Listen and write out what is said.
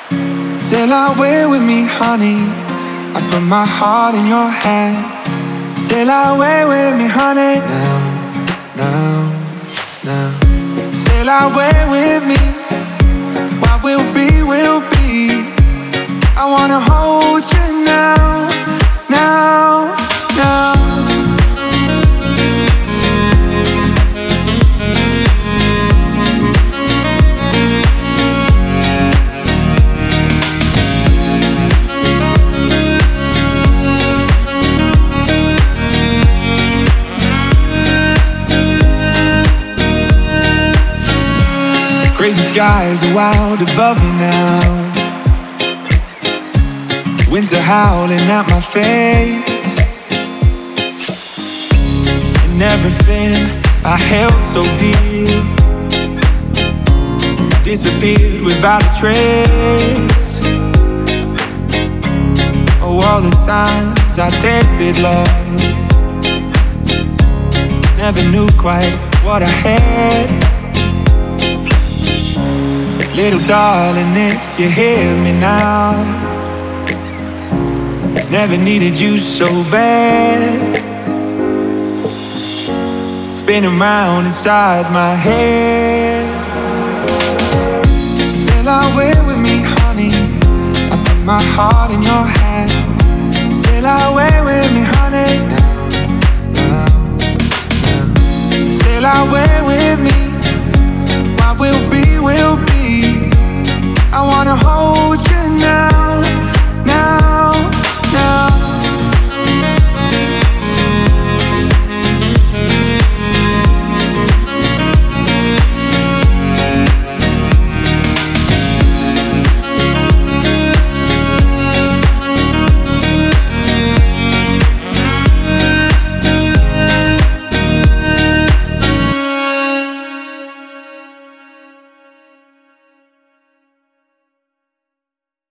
Sail away with me, honey. I put my heart in your hand. Sail away with me, honey. Now, now. Sail away with me. What will be, will be. I wanna hold you now, now, now. Crazy skies are wild above me now. Winds are howling at my face, and everything I held so dear disappeared without a trace. Oh, all the times I tasted love, never knew quite what I had. Little darling, if you hear me now, never needed you so bad. Spinning round inside my head. Sail away with me, honey. I put my heart in your hand. Sail away with me, honey. Now. Sail away with me. What will be,